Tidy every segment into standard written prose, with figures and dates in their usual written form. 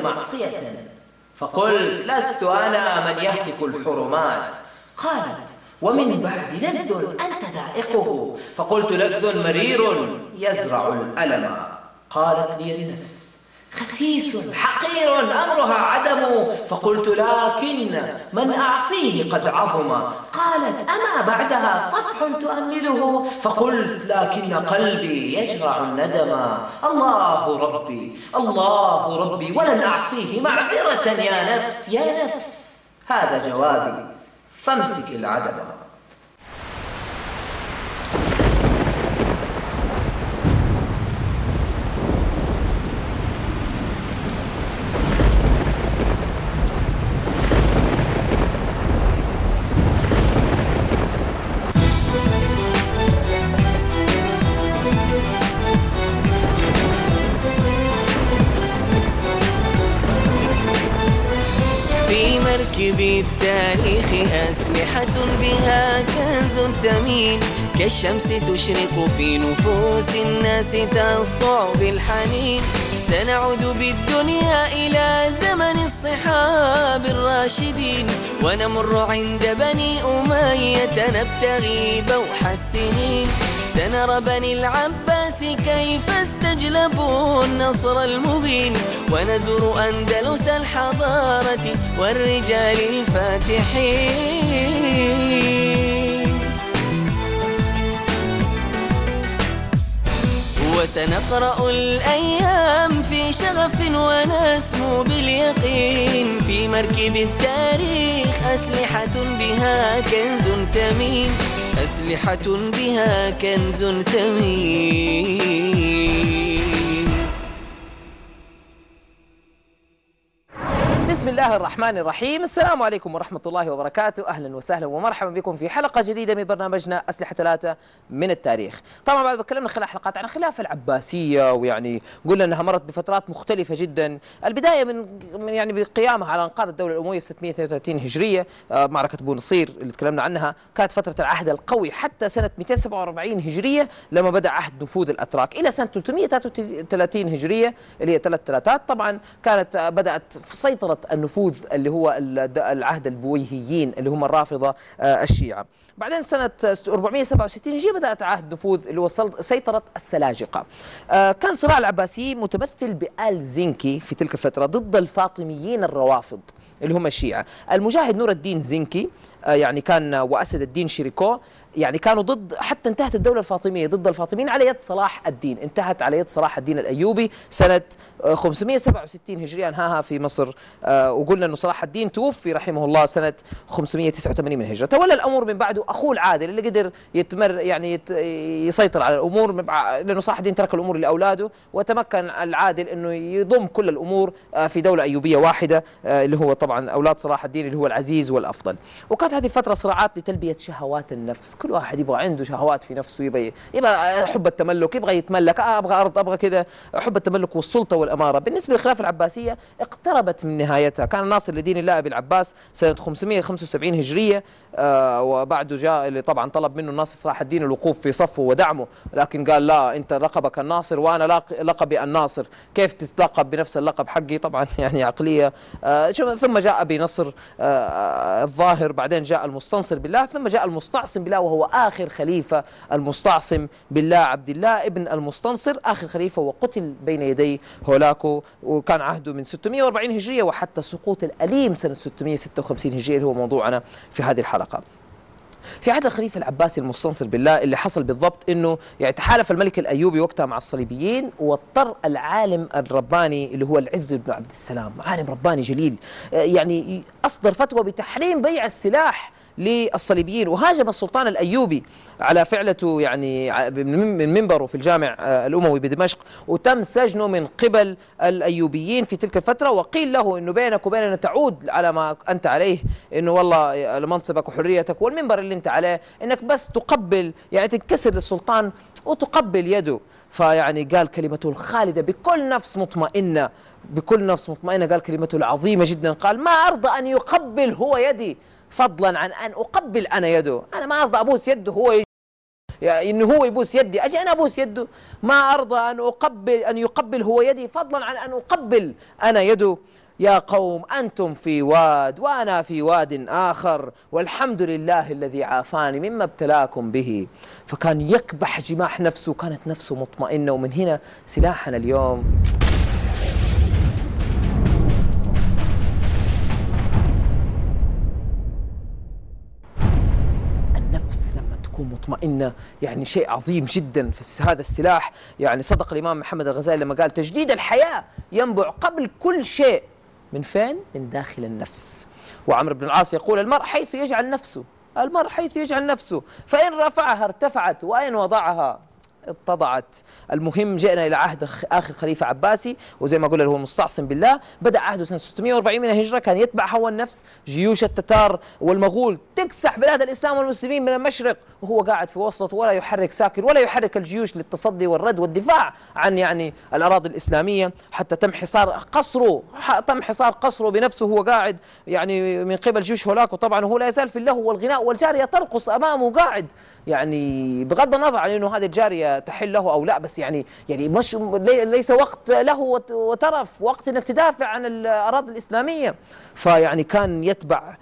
معصية، فقلت لست أنا من يهتك الحرمات. قالت ومن بعد لذ أنت ذائقه، فقلت لذ مرير يزرع الألم. قالت لي النفس خسيس حقير أمرها عدم، فقلت لكن من أعصيه قد عظم. قالت أما بعدها صفح تؤمله، فقلت لكن قلبي يجرع الندم. الله ربي الله ربي ولن أعصيه معذرة يا نفس يا نفس، هذا جوابي فامسك العدم. بالتاريخ أسلحة بها كنز ثمين، كالشمس تشرق في نفوس الناس تسطع بالحنين. سنعود بالدنيا إلى زمن الصحاب الراشدين، ونمر عند بني أمية نبتغي بوح السنين. سنرى بني العباس كيف استجلبوا النصر المبين، ونزور أندلس الحضارة والرجال الفاتحين. وسنقرأ الأيام في شغف ونسمو باليقين، في مركب التاريخ أسلحة بها كنز ثمين، أسلحة بها كنز ثمين. بسم الله الرحمن الرحيم. السلام عليكم ورحمة الله وبركاته. أهلا وسهلا ومرحبا بكم في حلقة جديدة من برنامجنا أسلحة ثلاثة من التاريخ. طبعا بعد تكلمنا خلال حلقات عن خلافة العباسية، ويعني قلنا أنها مرت بفترات مختلفة جدا. البداية من يعني بقيامها على أنقاض الدولة الأموية 632 هجرية، معركة بو نصير اللي تكلمنا عنها كانت فترة العهد القوي حتى سنة 247 هجرية لما بدأ عهد نفوذ الأتراك، إلى سنة 333 هجرية اللي هي 3 ثلاثات. طبعا كانت بدأت سيطرة النفوذ اللي هو العهد البويهيين اللي هم الرافضة الشيعة. بعدين سنة 467 هجرية بدأت عهد نفوذ اللي هو سيطرة السلاجقة. كان صراع العباسيين متمثل بآل زنكي في تلك الفترة ضد الفاطميين الروافض اللي هم الشيعة. المجاهد نور الدين زنكي يعني كان وأسد الدين شيريكو يعني كانوا ضد، حتى انتهت الدولة الفاطمية ضد الفاطميين على يد صلاح الدين، انتهت على يد صلاح الدين الأيوبي سنة 567 هجرية انهاها في مصر. وقلنا أنه صلاح الدين توفي رحمه الله سنة 589 من الهجرة. تولى الأمور من بعده أخوه العادل اللي قدر يسيطر على الأمور، لأنه صلاح الدين ترك الأمور لأولاده، وتمكن العادل أنه يضم كل الأمور في دولة أيوبية واحدة اللي هو طبعا أولاد صلاح الدين اللي هو العزيز والأفضل. وكانت هذه الفترة صراعات لتلبية شهوات النفس، كل واحد يبغى عنده شهوات في نفسه، يبغى حب التملك، يبغى يتملك، ابغى ارض، ابغى كذا، حب التملك والسلطه والاماره. بالنسبه للخلافه العباسيه اقتربت من نهايتها. كان الناصر لدين الله ابي العباس سنه 575 هجريه، وبعده جاء اللي طبعا طلب منه الناصر صلاح الدين الوقوف في صفه ودعمه، لكن قال لا، انت لقبك الناصر وانا لقبي الناصر، كيف تتلقب بنفس اللقب حقي؟ طبعا يعني عقليه. ثم جاء بنصر الظاهر، بعدين جاء المستنصر بالله، ثم جاء المستعصم بالله، وهو آخر خليفة المستعصم بالله عبد الله ابن المستنصر، آخر خليفة، وقتل بين يدي هولاكو. وكان عهده من 640 هجرية وحتى سقوط الأليم سنة 656 هجرية اللي هو موضوعنا في هذه الحلقة. في عهد الخليفة العباسي المستنصر بالله اللي حصل بالضبط انه يعني تحالف الملك الايوبي وقتها مع الصليبيين، واضطر العالم الرباني اللي هو العز بن عبد السلام، عالم رباني جليل، يعني اصدر فتوى بتحريم بيع السلاح للصليبيين، وهاجم السلطان الأيوبي على فعلته يعني من منبره في الجامع الأموي بدمشق، وتم سجنه من قبل الأيوبيين في تلك الفترة. وقيل له إنه بينك وبيننا تعود على ما أنت عليه، إنه والله منصبك وحريتك والمنبر اللي أنت عليه، إنك بس تقبل يعني تنكسر للسلطان وتقبل يده. فيعني قال كلمته الخالدة بكل نفس مطمئنة، بكل نفس مطمئنة قال كلمته العظيمة جدا، قال ما أرضى أن يقبل هو يدي فضلا عن أن أقبل أنا يده، أنا ما أرضى أبوس يده هو يعني إنه هو يبوس يدي، أجي أنا أبوس يده؟ ما أرضى أن يقبل هو يدي، فضلا عن أن أقبل أنا يده. يا قوم أنتم في واد وأنا في واد آخر، والحمد لله الذي عافاني مما ابتلاكم به. فكان يكبح جماح نفسه، كانت نفسه مطمئنة. ومن هنا سلاحنا اليوم النفس لما تكون مطمئنة، يعني شيء عظيم جدا في هذا السلاح. يعني صدق الإمام محمد الغزالي لما قال تجديد الحياة ينبع قبل كل شيء من فين؟ من داخل النفس. وعمرو بن العاص يقول المرء حيث يجعل نفسه، المرء حيث يجعل نفسه، فإن رفعها ارتفعت وإن وضعها اتضعت. المهم جئنا إلى عهد آخر خليفة عباسي، وزي ما قلنا هو مستعصم بالله. بدأ عهده سنة 640 من الهجرة، كان يتبع هوى النفس. جيوش التتار والمغول تكسح بلاد الإسلام والمسلمين من المشرق، وهو قاعد في وسط ولا يحرك ساكن، ولا يحرك الجيوش للتصدي والرد والدفاع عن يعني الأراضي الإسلامية. حتى تم حصار قصره بنفسه، هو قاعد يعني من قبل جيوش هولاك. وطبعا هو لا يزال في اللهو والغناء، والجارية ترقص أمامه قاعد، يعني بغض النظر عن انه هذه الجاريه تحل له او لا، بس يعني مش ليس وقت له وترف، وقت انك تدافع عن الاراضي الاسلاميه. فيعني كان يتبع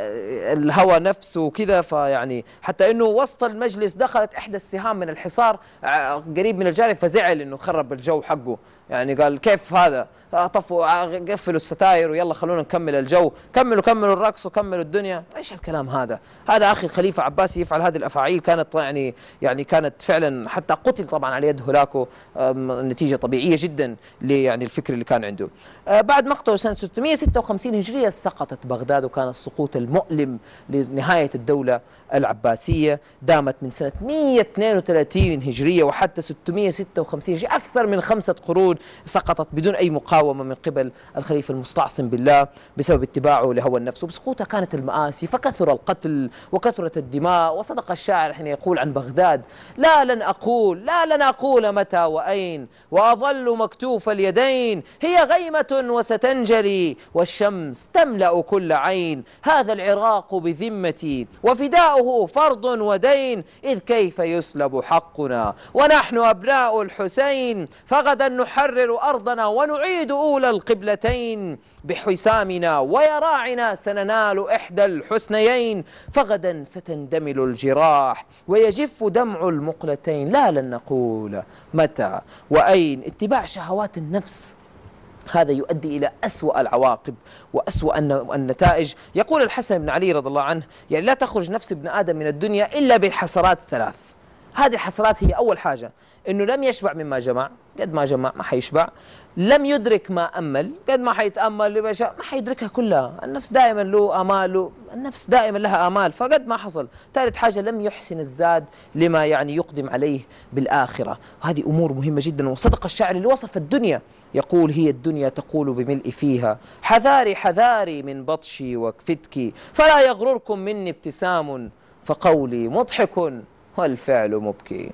الهوى نفسه وكذا. فيعني حتى انه وسط المجلس دخلت احدى السهام من الحصار قريب من الجاريه، فزعل انه خرب الجو حقه. يعني قال كيف هذا؟ طفوا قفلوا الستاير ويلا خلونا نكمل الجو، كملوا الرقص وكملوا الدنيا. ايش الكلام هذا؟ هذا اخي الخليفه عباسي يفعل هذه الافاعيل، كانت يعني كانت فعلا، حتى قتل طبعا على يد هولاكو، نتيجه طبيعيه جدا يعني الفكر اللي كان عنده. بعد مقتله سنه 656 هجريه سقطت بغداد، وكان السقوط المؤلم لنهايه الدوله العباسيه. دامت من سنه 132 هجريه وحتى 656 هجريه، اكثر من 5 قرون سقطت بدون اي مقاومه من قبل الخليفه المستعصم بالله بسبب اتباعه لهوى النفس. وبسقوطها كانت المآسي، فكثر القتل وكثرت الدماء. وصدق الشاعر حين يقول عن بغداد: لا لن أقول متى وأين، وأظل مكتوف اليدين، هي غيمة وستنجلي والشمس تملأ كل عين، هذا العراق بذمتي وفداؤه فرض ودين، إذ كيف يسلب حقنا ونحن أبناء الحسين، فغدا نحرر أرضنا ونعيد أولى القبلتين، بحسامنا ويراعنا سننال إحدى الحسنيين، فغدا ستندمل الجراح ويجف دمع المقلتين، لا لن نقول متى وأين. اتباع شهوات النفس هذا يؤدي إلى أسوأ العواقب وأسوأ النتائج. يقول الحسن بن علي رضي الله عنه: يعني لا تخرج نفس ابن آدم من الدنيا إلا بحسرات 3. هذه الحسرات هي أول حاجة إنه لم يشبع مما جمع، قد ما جمع ما حيشبع. لم يدرك ما أمل، قد ما حيتأمل ما حيدركها كلها. النفس دائما له آمال، النفس دائما لها آمال، فقد ما حصل. ثالث حاجة لم يحسن الزاد لما يعني يقدم عليه بالآخرة. هذه أمور مهمة جدا. وصدق الشاعر اللي وصف الدنيا يقول: هي الدنيا تقول بملء فيها، حذاري حذاري من بطشي وفتكي، فلا يغرركم مني ابتسام، فقولي مضحك والفعل مبكي.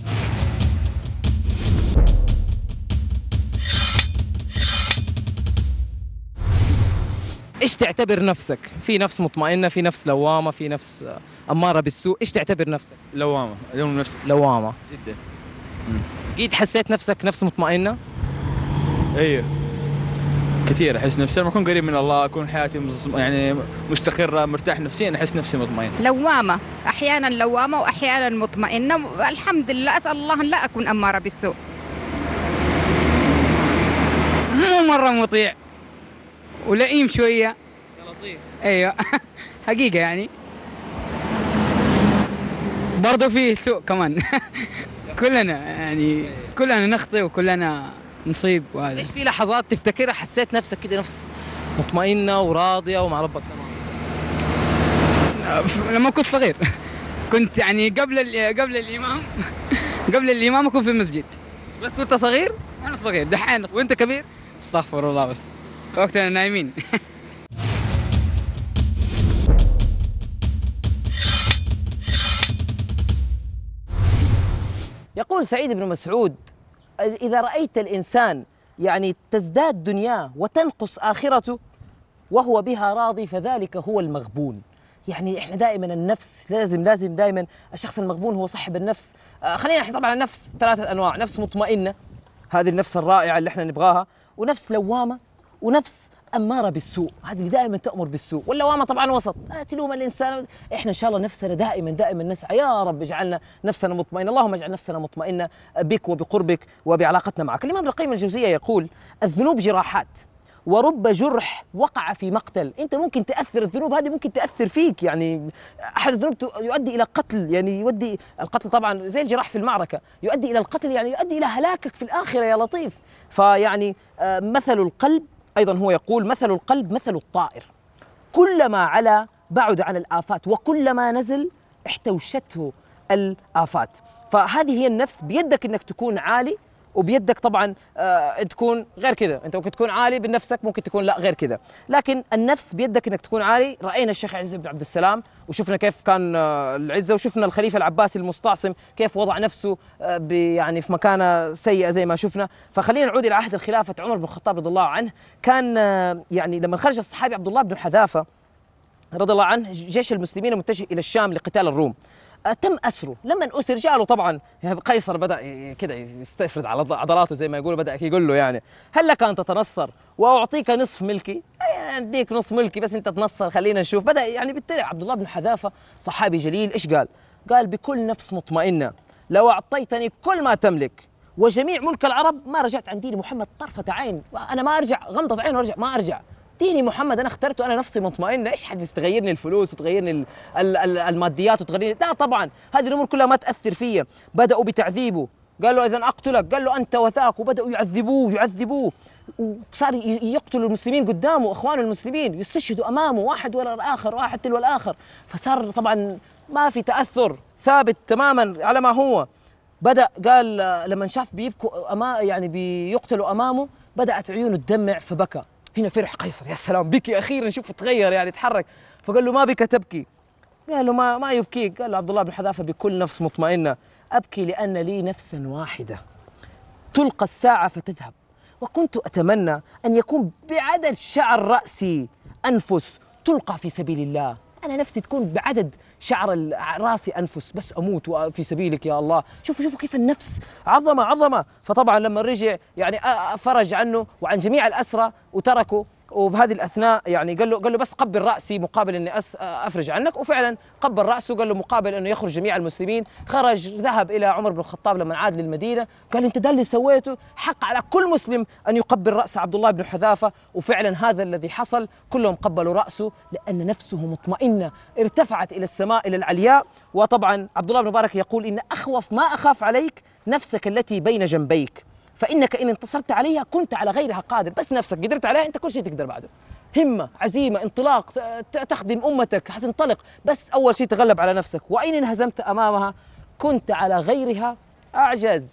ايش تعتبر نفسك؟ في نفس مطمئنة، في نفس لوامة، في نفس أمارة بالسوء، ايش تعتبر نفسك؟ لوامة، الوم نفسك. لوامة جدا. قيد حسيت نفسك نفس مطمئنة؟ ايوه كثير. احس نفسي لما اكون قريب من الله، اكون حياتي يعني مستقرة، مرتاح نفسيا، احس نفسي مطمئن. لوامة، احيانا لوامة واحيانا مطمئنة، الحمد لله. اسال الله ان لا اكون أمارة بالسوء. مو مرة مطيع ولئيم شوية. لطيف. ايوه حقيقة يعني برضو فيه سوء كمان. كلنا نخطئ وكلنا نصيب. وهذا ايش في لحظات تفتكرها حسيت نفسك كده نفس مطمئنة وراضية ومع ربك تمام؟ لما كنت صغير كنت يعني قبل الإمام أكون في المسجد. بس وانت صغير؟ أنا صغير. دحين وانت كبير؟ استغفر الله، بس وقتنا نايمين. يقول سعيد بن مسعود: إذا رأيت الإنسان يعني تزداد دنياه وتنقص آخرته وهو بها راضي، فذلك هو المغبون. يعني احنا دائما النفس لازم دائما الشخص المغبون هو صاحب النفس. خلينا احنا طبعا النفس 3 أنواع، نفس مطمئنة هذه النفس الرائعة اللي احنا نبغاها، ونفس لوامة، ونفس أمارة بالسوء هذه اللي دائما تأمر بالسوء. واللوامة طبعا وسط، لا تلوم الإنسان. احنا إن شاء الله نفسنا دائما نسعى يا رب اجعلنا نفسنا مطمئنة، اللهم اجعل نفسنا مطمئنة بك وبقربك وبعلاقتنا معك. الإمام ابن القيم الجوزية يقول الذنوب جراحات ورب جرح وقع في مقتل. انت ممكن تاثر، الذنوب هذه ممكن تاثر فيك، يعني احد الذنوب يؤدي الى قتل، يعني يؤدي القتل طبعا زي الجراح في المعركه، يؤدي الى القتل، يعني يؤدي الى هلاكك في الاخره يا لطيف. فيعني مثل القلب، ايضا هو يقول مثل القلب مثل الطائر، كلما علا بعد عن الآفات وكلما نزل احتوشته الآفات. فهذه هي النفس، بيدك انك تكون عالي وبيدك طبعا تكون غير كذا. انت ممكن تكون عالي بنفسك، ممكن تكون لا غير كذا، لكن النفس بيدك انك تكون عالي. راينا الشيخ عز بن عبد السلام وشفنا كيف كان العزه، وشفنا الخليفه العباسي المستعصم كيف وضع نفسه يعني في مكانه سيئه زي ما شفنا. فخلينا نعود الى عهد الخلافه عمر بن الخطاب رضي الله عنه. كان يعني لما خرج الصحابي عبد الله بن حذافه رضي الله عنه جيش المسلمين متجه الى الشام لقتال الروم، تم أسره. لما أسر جاء له طبعا قيصر، بدأ كده يستفرد على عضلاته زي ما يقولوا، بدأ يقول له يعني هل لك أن تتنصر وأعطيك نصف ملكي؟ أديك نصف ملكي بس أنت تنصر، خلينا نشوف. بدأ يعني بالتالي عبد الله بن حذافة صحابي جليل إيش قال؟ قال بكل نفس مطمئنة لو أعطيتني كل ما تملك وجميع ملك العرب ما رجعت عن دين محمد طرفة عين. أنا ما أرجع، غمضة عين وأرجع، ما أرجع. ديني محمد انا اخترته، انا نفسي مطمئنه، ايش حد تغيرني الفلوس وتغيرني الماديات وتغيرني؟ لا طبعا، هذه الامور كلها ما تاثر فيا. بداوا بتعذيبه، قال له اذا اقتلك، قال له انت وثاق، وبداوا يعذبوه وصار يقتلوا المسلمين قدامه، اخوانه المسلمين يستشهدوا امامه واحد ورا الاخر، واحد تلو الاخر. فصار طبعا ما في تاثر، ثابت تماما على ما هو. بدا قال لما شاف بيبكوا يعني بيقتلوا امامه بدات عيونه تدمع فبكى. هنا فرح قيصر، يا سلام بكي اخيرا، شوف تغير يعني تحرك. فقال له ما بك تبكي؟ قال له ما يبكيك. قال له عبد الله بن حذافه بكل نفس مطمئنه ابكي لان لي نفسا واحده تلقى الساعه فتذهب، وكنت اتمنى ان يكون بعدد شعر راسي انفس تلقى في سبيل الله. انا نفسي تكون بعدد شعر راسي انفس بس اموت في سبيلك يا الله. شوفوا كيف النفس عظمه. فطبعا لما رجع يعني فرج عنه وعن جميع الاسرى وتركه، وبهذه الاثناء يعني قال له بس قبل راسي مقابل اني افرج عنك. وفعلا قبل راسه، قال له مقابل انه يخرج جميع المسلمين. خرج ذهب الى عمر بن الخطاب لما عاد للمدينه، قال انت ده اللي سويته، حق على كل مسلم ان يقبل راس عبد الله بن حذافه. وفعلا هذا الذي حصل، كلهم قبلوا راسه لان نفسه مطمئنه ارتفعت الى السماء الى العلياء. وطبعا عبد الله بن مبارك يقول ان اخوف ما اخاف عليك نفسك التي بين جنبيك، فإنك إن انتصرت عليها كنت على غيرها قادر. بس نفسك قدرت عليها أنت كل شيء تقدر بعده. همة، عزيمة، انطلاق، تخدم أمتك، حتنطلق، بس أول شيء تغلب على نفسك. وإن انهزمت أمامها كنت على غيرها أعجز.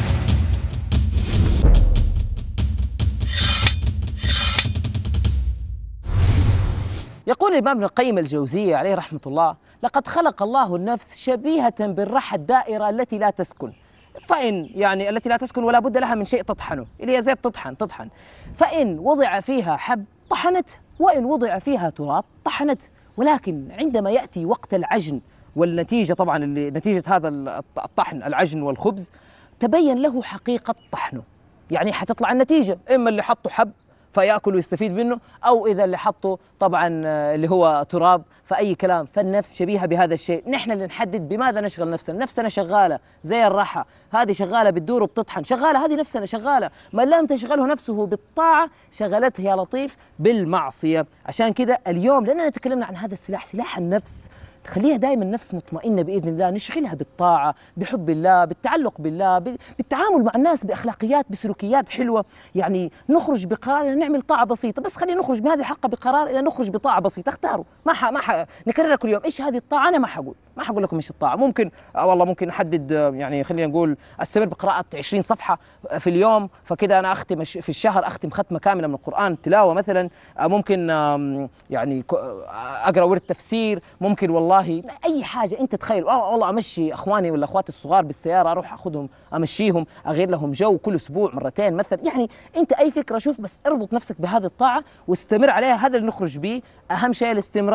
يقول الإمام ابن القيم الجوزية عليه رحمة الله لقد خلق الله النفس شبيهة بالرحى الدائرة التي لا تسكن، فإن يعني التي لا تسكن ولا بد لها من شيء تطحنه، اللي هي زي تطحن. فإن وضع فيها حب طحنت، وإن وضع فيها تراب طحنت. ولكن عندما يأتي وقت العجن والنتيجة، طبعا اللي نتيجة هذا الطحن العجن والخبز، تبين له حقيقة طحنه. يعني حتطلع النتيجة، إما اللي حطه حب فيأكل ويستفيد منه، أو إذا اللي حطه طبعا اللي هو تراب فأي كلام. فالنفس شبيهة بهذا الشيء. نحن اللي نحدد بماذا نشغل نفسنا. نفسنا شغالة زي الراحة، هذه شغالة بتدور وبتطحن، شغالة هذه نفسنا شغالة. ما لم تشغله نفسه بالطاعة شغلته يا لطيف بالمعصية. عشان كذا اليوم لأننا تكلمنا عن هذا السلاح، سلاح النفس، خليها دائما نفس مطمئنة بإذن الله، نشغلها بالطاعة، بحب الله، بالتعلق بالله، بالتعامل مع الناس بأخلاقيات، بسلوكيات حلوة. يعني نخرج بقرار إلى نعمل طاعة بسيطة، بس خلينا نخرج بهذه الحلقة بقرار إلى نخرج بطاعة بسيطة. اختاروا، ما نكررها كل يوم. إيش هذه الطاعة؟ أنا ما حقول لكم إيش الطاعة. ممكن والله ممكن نحدد، يعني خلينا نقول أستمر بقراءة 20 صفحة في اليوم، فكذا أنا أختم في الشهر أختم ختمة كاملة من القرآن تلاوة مثلا. ممكن يعني أقرأ ورد تفسير، ممكن والله اي حاجه انت تخيل. والله امشي اخواني ولا اخواتي الصغار بالسياره، اروح اخذهم امشيهم، اغير لهم جو كل اسبوع مرتين مثلا. يعني انت اي فكره شوف، بس اربط نفسك بهذه الطاعه واستمر عليها. هذا اللي نخرج به، اهم شيء الاستمرار.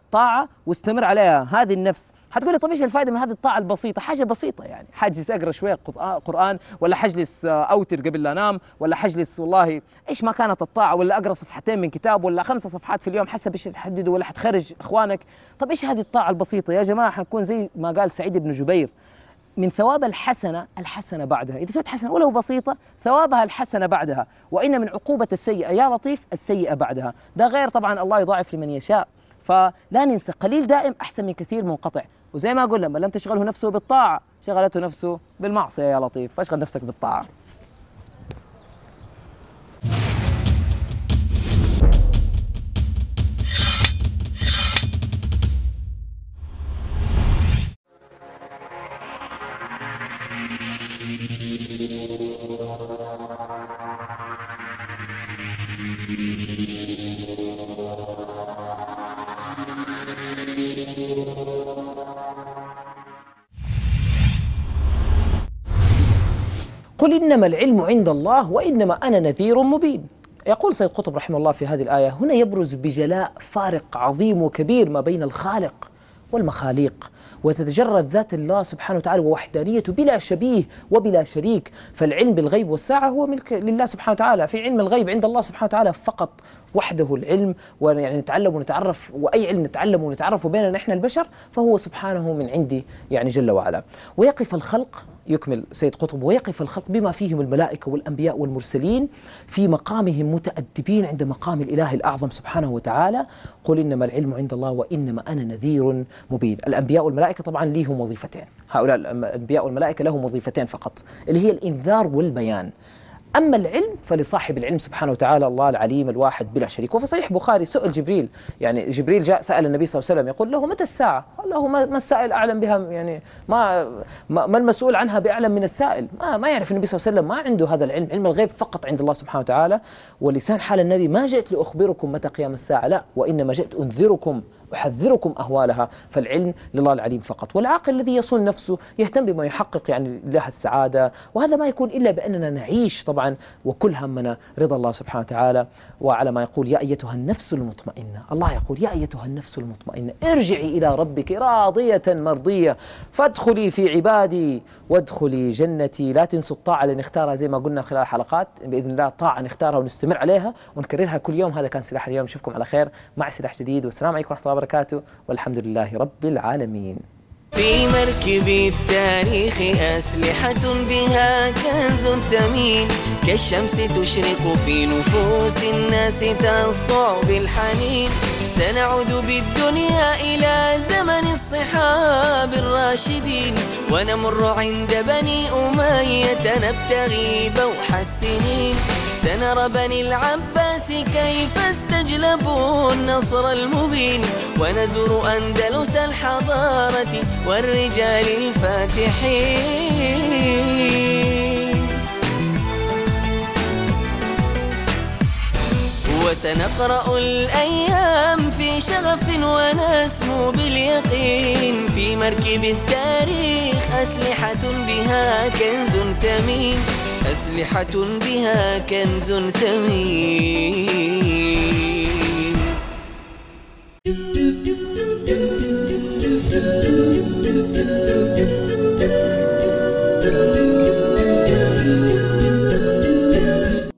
طاعة واستمر عليها هذه النفس. حتقول لي طب ايش الفائدة من هذه الطاعة البسيطة؟ حاجة بسيطة يعني، حجلس اقرا شوية قرآن، ولا حجلس اوتر قبل لا انام، ولا حجلس والله ايش ما كانت الطاعة، ولا اقرا صفحتين من كتاب، ولا 5 صفحات في اليوم حسب ايش تحددوا، ولا حتخرج اخوانك. طب ايش هذه الطاعة البسيطة يا جماعة؟ حنكون زي ما قال سعيد بن جبير، من ثواب الحسنة بعدها، إذا سويت حسنة ولو بسيطة ثوابها الحسنة بعدها، وإن من عقوبة السيئة يا لطيف السيئة بعدها. ده غير طبعا الله يضاعف لمن يشاء. فلا ننسى قليل دائم أحسن من كثير منقطع. وزي ما قلنا من لم تشغله نفسه بالطاعة شغلته نفسه بالمعصية يا لطيف، فاشغل نفسك بالطاعة. قل إنما العلم عند الله وإنما أنا نذير مبين. يقول سيد قطب رحمه الله في هذه الآية: هنا يبرز بجلاء فارق عظيم وكبير ما بين الخالق والمخاليق، وتتجرد ذات الله سبحانه وتعالى ووحدانيته بلا شبيه وبلا شريك. فالعلم بالغيب والساعة هو ملك لله سبحانه وتعالى، في علم الغيب عند الله سبحانه وتعالى فقط وحده العلم، ويعني نتعلم ونتعرف، وأي علم نتعلم ونتعرف بيننا نحن البشر فهو سبحانه من عندي يعني جل وعلا. ويقف الخلق، يكمل سيد قطب، ويقف الخلق بما فيهم الملائكة والأنبياء والمرسلين في مقامهم متأدبين عند مقام الإله الأعظم سبحانه وتعالى. قل إنما العلم عند الله وإنما أنا نذير مبين. الأنبياء والملائكة طبعا ليهم وظيفتين، هؤلاء الأنبياء والملائكة لهم وظيفتين فقط، اللي هي الإنذار والبيان. أما العلم فلصاحب العلم سبحانه وتعالى، الله العليم الواحد بلا شريك. وفي صحيح بخاري سئل جبريل، يعني جبريل جاء سأل النبي صلى الله عليه وسلم يقول له: متى الساعة؟ قال له: ما السائل أعلم بها، يعني ما المسؤول عنها بأعلم من السائل. ما يعرف النبي صلى الله عليه وسلم، ما عنده هذا العلم، علم الغيب فقط عند الله سبحانه وتعالى. ولسان حال النبي: ما جئت لأخبركم متى قيام الساعة، لا، وإنما جئت أنذركم أحذركم أهوالها. فالعلم لله العليم فقط. والعاقل الذي يصون نفسه يهتم بما يحقق يعني له السعادة، وهذا ما يكون إلا بأننا نعيش طبعا وكل همنا رضا الله سبحانه وتعالى. وعلى ما يقول: يا أيتها النفس المطمئنة، الله يقول: يا أيتها النفس المطمئنة ارجعي إلى ربك راضية مرضية فادخلي في عبادي وادخلي جنتي. لا تنسوا الطاعة اللي نختارها زي ما قلنا خلال الحلقات بإذن الله، طاعة نختارها ونستمر عليها ونكررها كل يوم. هذا كان سلاح اليوم، نشوفكم على خير مع سلاح جديد، والسلام عليكم ورحمة الله وبركاته، والحمد لله رب العالمين. في مركب التاريخ أسلحة بها كنز ثمين، كالشمس تشرق في نفوس الناس تسطع بالحنين. سنعود بالدنيا إلى زمن الصحاب الراشدين، ونمر عند بني أمية نبتغي بوح السنين. سنرى بني العباس كيف استجلبوا النصر المبين، ونزور أندلس الحضارة والرجال الفاتحين. وسنقرأ الأيام في شغف ونسمو باليقين، في مركب التاريخ أسلحة بها كنز ثمين، أسلحة بها كنز ثمين.